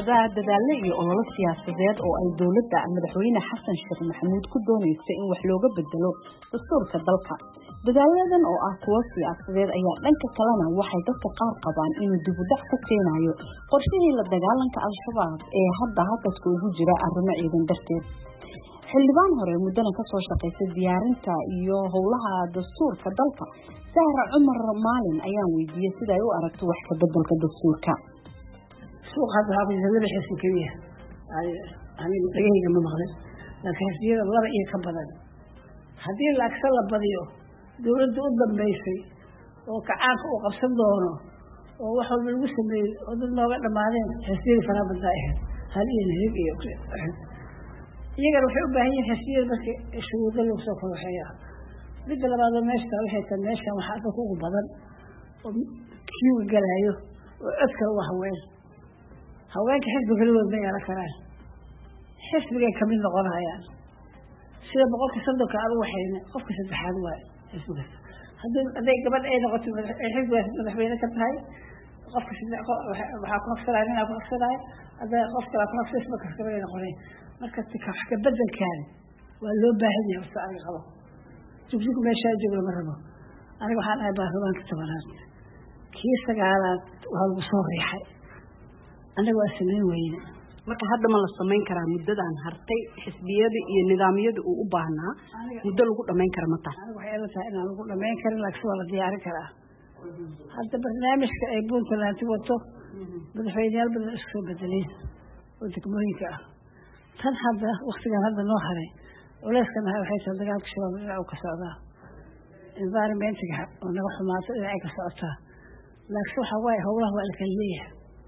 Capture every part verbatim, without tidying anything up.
socda dadaalo iyo olole siyaasadeed oo ay dawladda madaxweyne xasan sheekh maxamuud ku doonayso in wax looga bedelo dastuurka dalka. Dadaaladan oo ah kuwo siyaasadeed ayaa dhanka kalena waxay dadka qaar qabaan inuu dib u dhac ku keenayo qorshihii la dagaalanka al-shabaab ee hadda halkaska ugu jira arrimo ciidan darteed. xildhibaan hore muddana ka soo shaqaysay diyaarinta iyo howlaha dastuurka dalka Sahra Cumar Maalin ayaan weydiiyay sida ay u aragto wax ka bedelka dastuurka. suuq hadda ha bilaabay xisbi kaliya ay ani dhageyga ma maqlay laakiin xisbiyada laba iyo ka badan haddii la aksal la badiyo dawladda u dambeysay oo kacaanka u qabsan doono oo wax walba lagu sameeyay oo dad nooga dhamaadeen xisbiyada faraabada ah hal iyo hib iyo iyaga waxay u baahan yihiin xisbiyada marka shuruudo lagu soo kooxeeyo mid labaad meesha waxay tahay meesha waxa dadku ugu badan oo kiiw galayo oo codka wax weyn haweenka xisbiga loo meeyay karaan xisbiga ka mid noqonayaan sida boqolkiiba soddon ka adu waxayna qofka saddexaad waa xisbiga haddii aday gabadh ay noqoto xisbiga madaxweyne ka tahay qofka saddex waxa ku nafsanahay inaa ku nafsanahay aday qofka la ku nafsanahay ka kaga noqonay marka tika wax ka bedelkan waa loo baahan yahay oo ay qabo jubjub meesha joogo ma rabo aniga waxaan ay baahdoonka tabanaad kii sagaalaad waa lagu soo riixay anaga waa sameyn weyne marka hadda ma la sameyn karaa muddadan hartay xisbiyada iyo nidaamyada uu u baahnaa muddo lagu dhameyn karo ma tahay aniga waxay la tahay in lagu dhameyn karo laakiin waa la diyaarin karaa hadda barnaamijka ay Puntland wato madaxweynayaal badan isku bedeleen oo degmooyinka ah tan hadda waqtigan hadda noo haray ولكن هذا حيث الدجاج شباب أو كسرة environment جه ونروح مع تلاقي كسرتها لكن شو حواي هو هو الكلية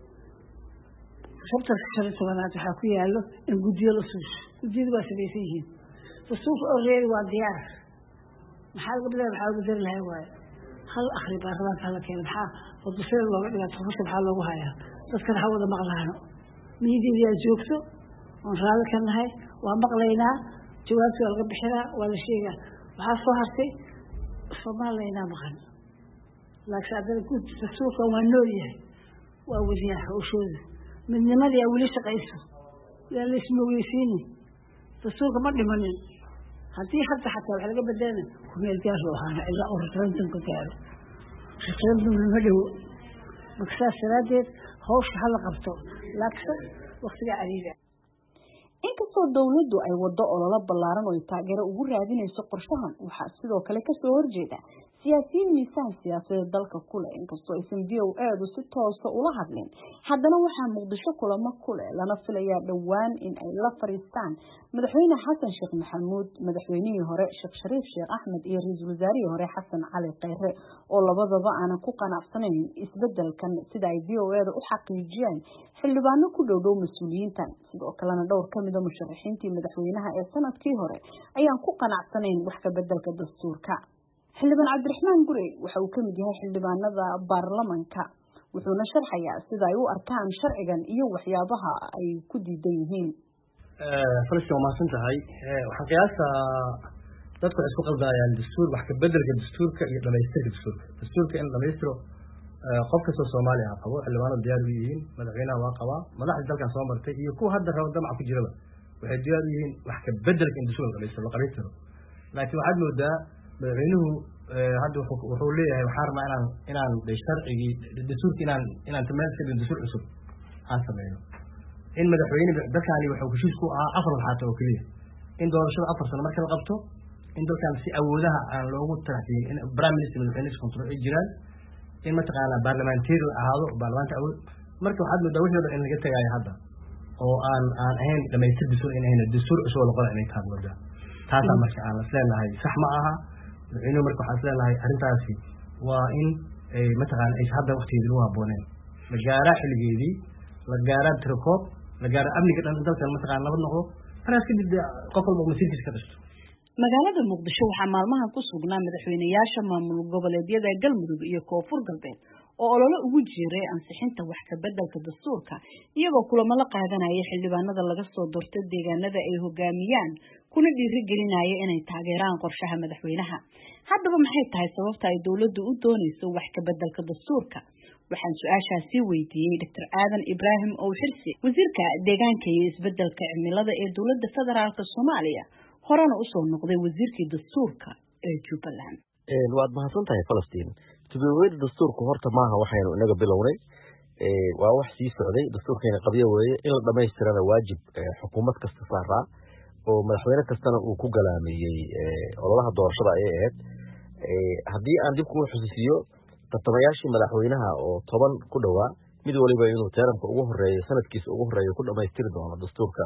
شفت الشرط وانا تحكي له الجديد الصوص الجديد بس بيسيه الصوص غير والديار محل قبل محل قدر الهواء هل أخري بارمان هذا كان بحا فتصير الله إذا تخش بحال الله هاي بس كان حوض مغلانه ميدي اللي جوكسو ونشال كان هاي ومغلينا جوابتي والغ بحرا ولا شيء waxaa soo hartay Soomaaliya maqan laakiin hadda ku suuqa waa nool yahay waa wajah ushooda midnimadii wali shaqayso yaa la isma weysiini suuqa ma dhimanin hadii hadda xataa wax laga bedelay kumeel gaar loo ahaa ilaa ururtan ku gaaro shaqada ma dhaw maksaas saraadeed hawsha hal qabto laakiin waqtiga cariiga inkastoo dawladdu ay wado olole ballaaran oo taageero ugu raadinayso qorshahan waxa sidoo kale ka soo horjeeda siyaasiyiin miisaan siyaasadeed dalka kule inkastoo aysan D O A si toos ah ula hadlin haddana waxaa Muqdisho kulamo kule lana filayaa dhawaan in ay la fariistaan madaxweyne xasan sheekh maxamuud madaxweynihii hore Sheekh Shariif Sheekh Axmed iyo ra'iisul wasaarihii hore Xasan Cali Khayre oo labadaba aan ku qanacsanayn isbedelkan sida ay D O A u xaqiijiyeen xildhibaano ku dhow dhow mas'uuliyiintan sidoo kalena dhowr ka mid ah musharaxiintii madaxweynaha ee sanadkii hore ayaan ku qanacsanayn wax ka bedelka dastuurka xildhibaan Cabdiraxmaan Gurey waxa uu ka mid yahay xildhibaanada baarlamaanka wuxuuna sharxayaa sida ay u arkaan sharcigan iyo waxyaabaha ay ku diidan yihiin ee farsiga ma santahay waxa qiyaasa dadku isku qaldayaan dastuur wax ka bedelka dastuurka iyo dhamaystirka dastuurka dastuurka in dhamaystiro qof kasta Soomaali ah qabo xildhibaanada diyaar u yihiin madaxweynaha waa qaba madaxda dalka soo martay iyo kuwa hadda rabo damac ku jiraba waxay diyaar u yihiin wax ka bedelka dastuurka dhamaystiro la qabiitiro laakiin waxaad moodaa madaxweynuhu hadda wuxuu leeyahay waxa rabaa inaan inaan sharcigi dastuurka inaan inaan tameelka dastuur cusub aan sameeyo in madaxweyne dalkaani wuxuu heshiis ku ah afar waxaad oo kaliya in doorashada afar sano marka la qabto in dalkan si awoodaha aan loogu taraxin in prime minister madaxweyne control ay jiraan in mataqaana baarlamaanteedu ahaado baarlamaanka awood marka waxaad moodaa wixii in laga tagayo hadda oo aan aan ahayn dhamaystir dastuur in ahayn dastuur cusub la qoray inay tahay moodaa taasa marka aan isleenahay sax ma aha inuu marka waxa isleenahay arintaasi waa in ay mataqaan ay hadda waqtigeedii u habooneen la gaara xilligeedii la gaara tirkoob la gaara amniga dhan dalka mataqaan nabad noqdo taas ka dib qof walba masiirkiisa ka dhisto magaalada Muqdisho waxaa maalmaha ku sugnaa madaxweynayaasha maamul goboleedyada Galmudug iyo Koonfur Galbeed oo olole ugu jiray ansixinta wax ka bedelka dastuurka iyagoo kulamo la qaadanaya xildhibaanada laga soo doortay deegaanada ay hogaamiyaan kuna dhiirigelinaya inay taageeraan qorshaha madaxweynaha haddaba maxay tahay sababta ay dawladdu u doonayso wax ka bedelka dastuurka waxaan su-aashaasi weydiiyey doctor aadan ibraahim ow xirsi wasiirka deegaanka iyo isbedelka cimilada ee dowladda federaalk soomaaliya horena usoo noqday wasiirkii dastuurka ee jubbaland. waad mahadsan tahay falastiin tubaweyda dastuurku horta maaha waxaynu inaga bilownay waa wax sii socday dastuurkeena qabyo weeye in la dhamaystirana waajib xukuumad kasta saaraa oo madaxweyne kastana uu ku galaameeyey ololaha doorashada ayay ahayd. haddii aan dib kuu xusuusiyo tartamayaashii madaxweynaha oo toban ku dhowaa mid waliba inuu teeramka ugu horeeyo sanadkiisa ugu horeeyo ku dhamaystiri doono dastuurka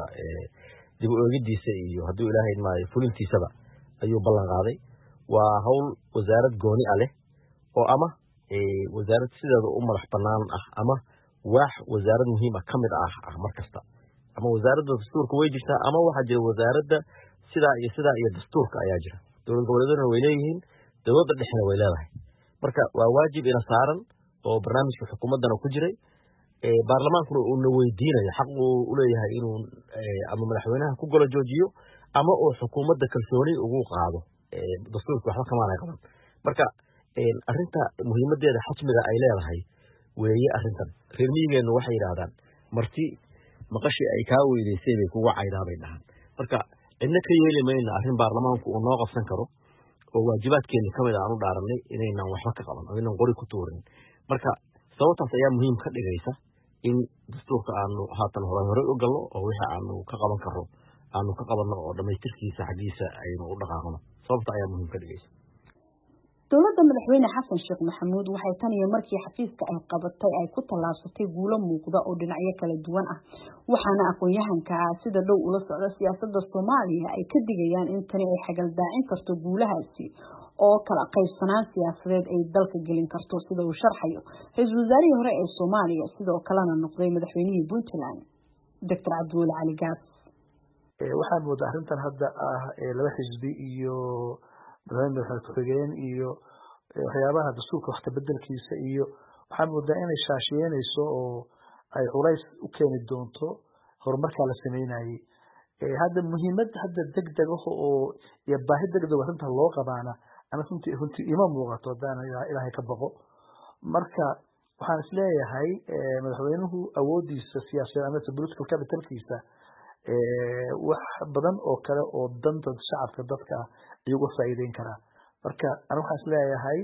dib u eegidiisa iyo hadduu ilaahay maayo fulintiisaba ayuu ballan qaaday. waa hawl wasaarad gooni ah leh oo ama wasaarad sideeda u madax bannaan ah ama waax wasaarad muhiim ah ka mid ah ah mar kasta ama wasaaradda dastuurka way jirtaa ama waxaa jira wasaaradda sidaa iyo sidaa iyo dastuurka ayaa jira. dowlad goboleeduna way leeyihiin, dowladda dhexna way leedahay. marka waa waajib ina saaran oo barnaamijka xukuumaddana ku jiray baarlamaankuna uuna weydiinayo xaq uu u leeyahay inuu ama madaxweynaha ku golo joojiyo ama uu xukuumadda kalsooni ugu qaado dastuurka waxba kamaanay qaban. marka arrinta muhiimadeeda xajmiga ay leedahay weeye arrintan. reer miyigeennu waxay yidhaahdaan marti maqashii ay kaa weydaysay bay kuga caydaa bay dhahaan. marka cidna ka yeeli mayna arrin baarlamaanku uu noo qabsan karo oo waajibaadkeeni ka mid aan u dhaaranay inaynan waxba ka qaban oo inaan qori ku tuurin. marka sababtaas ayaa muhiim ka dhigaysa in dastuurka aanu haatan hore hore u galno oo wixii aanu ka qaban karro aanu ka qabanno oo dhammaystirkiisa xaggiisa aynu u dhaqaaqno. sababta ayaa muhiim ka dhigaysa. dowladda madaxweyne xasan sheekh maxamuud waxay tan iyo markii xafiiska ay qabatay ay ku tallaabsatay guulo muuqda oo dhinacyo kala duwan ah waxaana aqoon-yahanka ah sida dhow ula socda siyaasadda soomaaliya ay ka digayaan in tani ay xagaldaacin karto guulahaasi oo kala qaybsanaan siyaasadeed ay dalka gelin karto sida uu sharxayo ra-iisul wasaarihii hore ee soomaaliya sidoo kalena noqday madaxweynihii puntland doctor cabdiweli cali gaas. waxaan moodaa arrintan hadda ah laba xisbi iyo madaxweyne madaxweyne ku-xigeen iyo waxyaabaha dastuurka wax kabedelkiisa iyo waxaan moodaa inay shaashiyeynayso oo ay culays u keeni doonto horumarkaa la sameynayey. hadda muhiimad hadda degdeg ah oo iyo baahi degdeg arrinta loo qabaana ana runtii runtii ima muuqato haddaan ilaahay ka baqo. marka waxaan isleeyahay madaxweynuhu awoodiisa siyaasadeed ama political capitalkiisa wax badan oo kale oo danta shacabka dadka ayuu uga faa'iideyn karaa. marka ana waxaan isleeyahay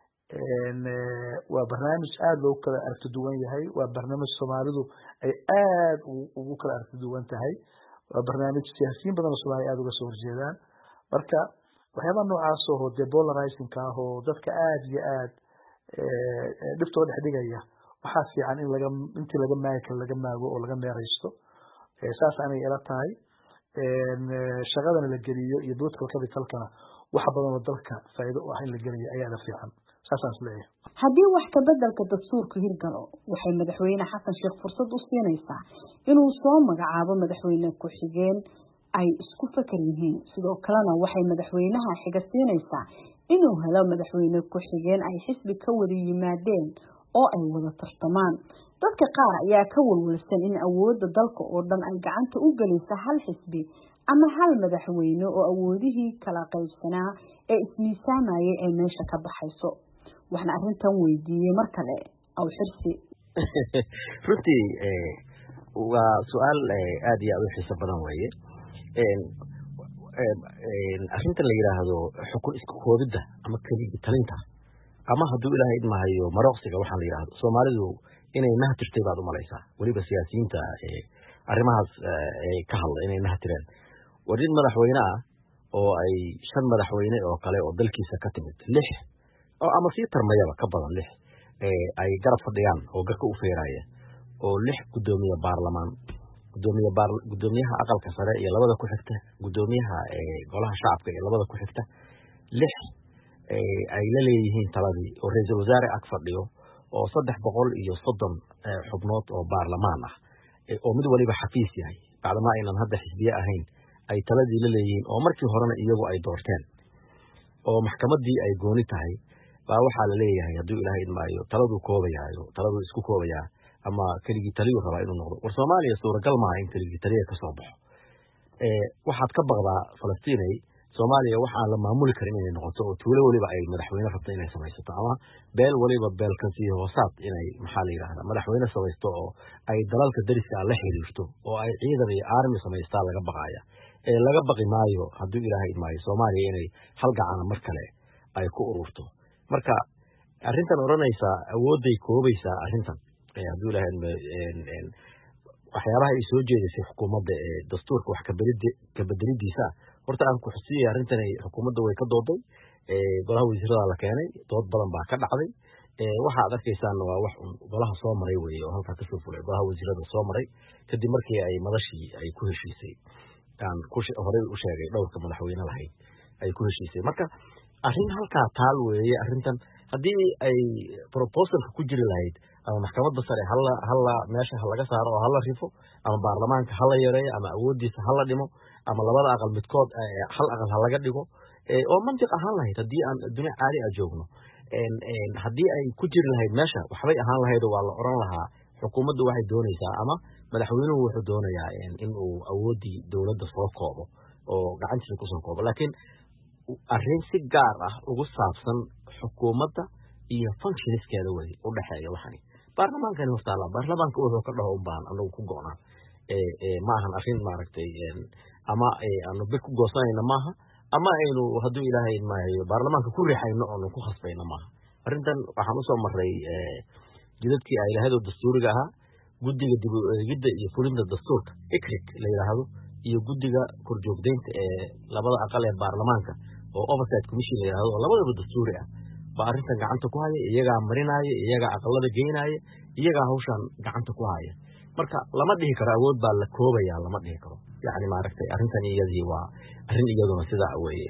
waa barnaamij aada loogu kala aragti duwan yahay. waa barnaamij soomaalidu ay aada ugu kala aragti duwan tahay. waa barnaamij siyaasiyiin badan oo soomaaliya aada uga soo horjeedaan. marka waxyaabaha noocaas oo dee polarizingka ah oo dadka aada iyo aada dhiftoo dhex dhigaya waxaa fiican in laga intii laga maagi karo laga maago oo laga meeraysto. saas anay ila tahay shaqadana la geliyo iyo political capitalkana wax badan oo dalka faa'iido u ah in la geliyo ayaa la fiican. saasaan isleeyahay. haddii wax ka bedelka dastuurka hirgalo waxay madaxweyne xasan sheekh fursad u siinaysaa inuu soo magacaabo madaxweyne ku-xigeen ay isku fakar yihiin. sidoo kalena waxay madaxweynaha xiga siinaysaa inuu helo madaxweyne ku-xigeen ay xisbi ka wada yimaadeen oo ay wada tartamaan. dadka qaar ayaa ka walwalsan in awoodda dalka oo dhan ay gacanta u gelaysa hal xisbi ama hal madaxweyne oo awoodihii kala qaybsanaa ee ismiisaamayay ay meesha ka baxayso. waxna arrintan weydiiyey mar kale aw xirsi. runtii waa su-aal aada iyo aada u xiiso badan weeye. arrintan la yidhaahdo xukun isku koobidda ama keligi talinta ama hadduu ilaahay idmahayo marooqsiga waxaan la yidhahdo soomaalidu inay nahatirtay baad u malaysaa. weliba siyaasiyiinta arrimahaas ka hadla inay nahatireen. war nin madaxweyne ah oo ay shan madaxweyne oo kale oo dalkiisa ka timid lix oo ama sii tarmayaba ka badan lix ay garab fadhiyaan oo garka u feeraya oo lix guddoomiye baarlamaan gudoomiye baar gudoomiyaha aqalka sare iyo labada ku xigta gudoomiyaha golaha shacabka iyo labada ku xigta lix ay la leeyihiin taladii oo ra'iisul wasaare ag fadhiyo oo saddex boqol iyo soddon xubnood oo baarlamaan ah oo mid waliba xafiis yahay bacdama aynan hadda xisbiye ahayn ay taladii la leeyihiin oo markii horena iyagu ay doorteen oo maxkamaddii ay gooni tahay baa waxaa la leeyahay hadduu ilaahay idmaayo taladuu koobayaayo taladuu isku koobayaa ama keligii taliyuu rabaa inuu noqdo. war soomaaliya suuragal maaha in keligii taliya ka soo baxo. waxaad ka baqdaa falastiinay Soomaaliya waxa la maamuli karin inay noqoto oo tuulo waliba ay madaxweyne rabto inay samaysato ama beel waliba beel ka sii hoosaad inay maxaa la yiraahdaa madaxweyne samaysto oo ay dalalka dariska la xiriirto oo ay ciidan iyo army samaystaa laga baqaya ee laga baqi maayo hadduu Ilaahay maayo Soomaaliya inay hal gacan mar kale ay ku ururto marka arrintan oranaysa awooday koobaysa arrintan ee hadduu Ilaahay een waxyaabaha ay soo jeedisay xukuumadda ee dastuurka wax ka bedelidiisa horta aan ku xusiyay arrintan ay xukuumadda way ka dooday ee golaha wasiirada la keenay dood badan baa ka dhacday ee waxa aad arkaysaan waa wax golaha soo maray weey oo halka ka soo fulay golaha wasiirada soo maray kadib markii ay madashii ay ku heshiisay aan ku horey u sheegay dhowrka madaxweyne lahayd ay ku heshiisay marka arrin halka taal weeye arrintan haddii ay proposalka ku jiri lahayd ama maxkamadda sare hal hal meesha laga saaro oo hal rifo ama baarlamaanka hal yareeyo ama awoodiisa hal dhimo ama labada aqal midkood hal aqal hal laga dhigo ee oo mantiq ahaan lahayd haddii aan dunia caadi ah joogno een een haddii ay ku jiri lahayd meesha waxbay ahaan lahayd waa la oran lahaa xukuumaddu waxay doonaysaa ama madaxweynuhu wuxuu doonayaa in uu awoodii dawladda soo koobo oo gacantiisa ku soo koobo laakiin arrin si gaar ah ugu saabsan xukuumadda iyo functionskeeda way u dhaxeeyo waxani baarlamaankan hortaala baarlamaanka wuxuu ka dhaho u baahan anagu ku go'naa ee ee ma ahan arrin maaragtay ama ee aanu bir ku goosanayna maaha ama aynu hadduu Ilaahay maayo baarlamaanka ku riixayno oo ku khasbayna maaha arrintan waxaan u soo maray ee jidadkii ay lahayd dastuuriga ahaa guddiga dib u eegidda iyo fulinta dastuurka ikrik la yiraahdo iyo guddiga korjoogdeynta ee labada aqal ee baarlamaanka oo oversight commission la yiraahdo labadaba dastuuri ah ba arrintan gacanta ku haya iyaga marinaya iyaga aqalada geenaya iyaga hawshan gacanta ku haya marka lama dhihi karo awood baa la koobaya lama dhihi karo yaani maaragtay arrintan iyadii waa arrin iyaduna sida weeye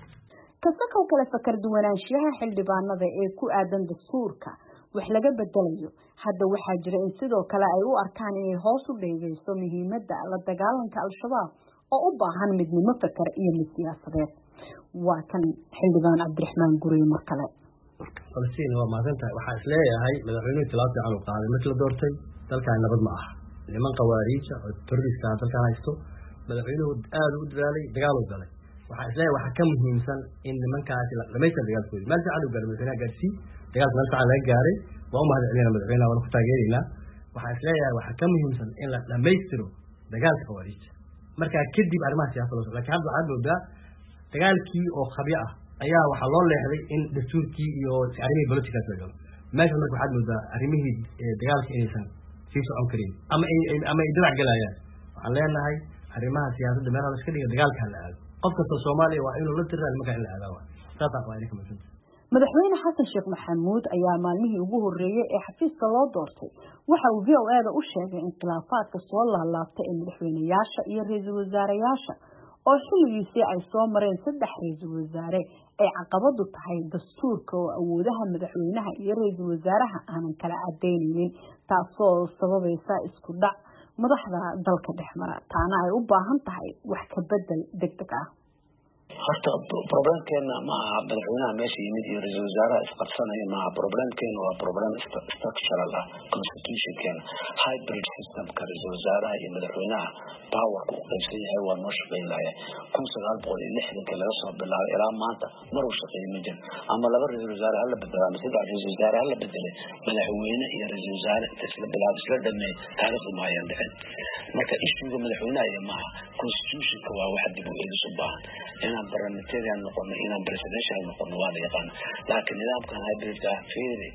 kasoo kala fakar duwanaanshaha xildhibaanada ee ku aadan dastuurka wax laga bedelayo hadda waxaa jira in sidoo kale ay u arkaan inay hoos u dheegayso muhiimadda la dagaalanka al-shabaab oo u baahan midnimo fakar iyo mid siyaasadeed waa kan xildhibaan Cabdiraxmaan Gurey mar kale Falastiin waa maadantahay waxaa isleeyahay madaxweynuhu talaabta aanu qaaday markii la doortay dalkan nabad ma aha niman qawaariija oo terrorista dalka haysto madaxweynuhu aad u dadaalay dagaal u galay waxaa isleeyahay waxa ka muhiimsan in nimankaasi la dhameystir dagaalkooda meel fiican u galay madaxweynaha gaarsi dagaalka meel fiican laga gaaray waa u mahadcelinayna madaxweynaha waan ku taageeraynaa waxaa isleeyahay waxa ka muhiimsan in la dhameystiro dagaalka qawaariija marka kadib arrimaha siyaasadda laakiin hadda waxaad moodaa dagaalkii oo khabyo ah ayaa waxa loo leexday in dastuurkii iyo arrimihii politikaas la galo meesha marka waxaad moodaa arrimihii dagaalka inaysan sii socon karin ama ama ay dirac galayaan waxaan leenahay arrimaha siyaasadda meelaha la iska dhiga dagaalka la aado qof kasta Soomaaliya waa inuu la tiraa marka in la aado taas waa inay ka mid madaxweyne xasan sheekh maxamuud ayaa maalmihii ugu horeeyay ee xafiiska loo doortay waxa uu V O A da u sheegay in khilaafaadka soo laalaabtay ee madaxweynayaasha iyo ra'iisul wasaareyaasha oo xilligiisii ay soo mareen saddex ra'iisul wasaare ay caqabadu tahay dastuurka oo awoodaha madaxweynaha iyo ra'iisul wasaaraha aanan kala cadeynaynin taasoo sababaysa isku dhac madaxda dalka dhexmara taana ay u baahan tahay wax ka bedel degdeg ah horta problemkeena ma aha madaxweynaha meesha yimid iyo ra'iisul wasaaraha isqabsanaya ma aha problemkeena waa problem structural ah constitutionkeena hybrid systemka ra'iisul wasaaraha iyo madaxweynaha powerka u qaybsan yahay waa noo shaqeynaya kun sagaal boqol iyo lixdanka laga soo bilaabay ilaa maanta mar uu shaqeeyay ma jirin ama laba ra'iisul wasaare hala bedelo ama saddex ra'iisul wasaare hala bedelay madaxweyne iyo ra'iisul wasaare inta isla bilaabay isla dhameey taariikhdu ma ayaan dhicin marka ishuga madaxweynaha iyo maaha constitutionka waa wax dib u eegis u baahan inaan parliamentarian noqono inaan presidential noqono waa la yaqaan laakiin nidaamkan hybridka fiiri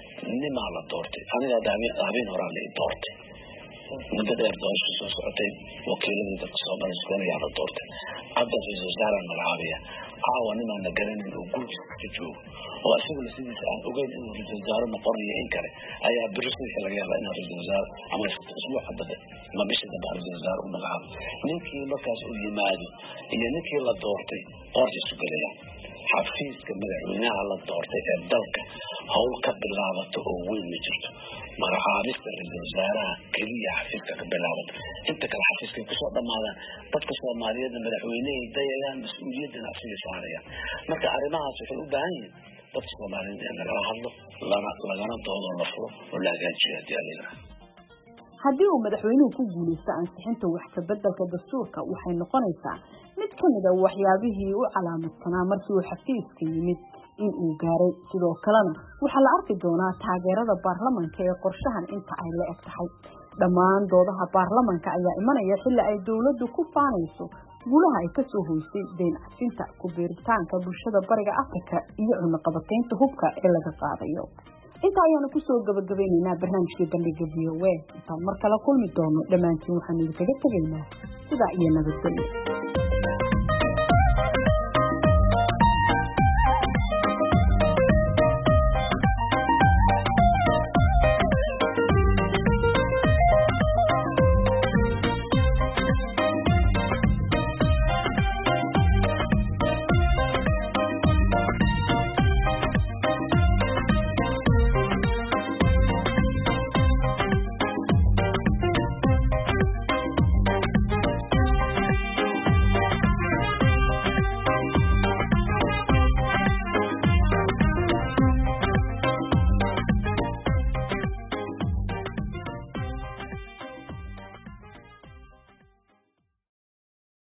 nimaa la doortay aniga habeen horaa la doortay muddo dheer doorasho soo socotay wakiiladii dadka Soomaaliya ayaa la doortay hadda ra'iisul wasaare magacaabiya caawa nimaan la garanin oo guriga ka joogo oo asiguna sidiisa aan ogeyn inuu ra'iisul wasaare noqonayo in kale ayaa birisiisa laga yaabaa inuu ra'iisul wasaare ama isbuuca bada ama bishii dambe ra'iisul wasaare u magacaabo ninkii markaas uu yimaado iyo ninkii la doortay qorti isu gelaya xafiiska madaxweynaha la doortay ee dalka hawl ka bilaabato oo weyn ma jirto magacaabista ra'iisul wasaaraha keliya xafiiska ka bilaabato inta kale xafiiska kusoo dhamaadaan dadka Soomaaliyeed madaxweynaha dayayaan mas'uuliyadda asiga saarayaan marka arrimahaas waxay u baahan yihiin dadka Soomaaliyeed in laga hadlo lana lagana doodo la furo oo la hagaajiyo diyaarada haddii uu madaxweynuhu ku guuleysto ansixinta wax ka beddelka dastuurka waxay noqonaysaa mid ka mid ah waxyaabihii u calaamadsanaa markii uu xafiiska yimid in uu gaaray sidoo kalena waxaa la arki doonaa taageerada baarlamaanka ee qorshahan inta ay la eg tahay dhammaan doodaha baarlamaanka ayaa imanaya xilli ay dowladdu ku faanayso guulaha ay kasoo hoysay deyn cafinta ku biiritaanka bulshada bariga afrika iyo cunaqabataynta hubka ee laga qaadayo inta ayaanu kusoo gabagabaynaynaa barnaamijkii bandhiga v o a intaan mar kale kulmi doono dhammaantiin waxaanu idinkaga tegaynaa sidaa iyo nabadgelyo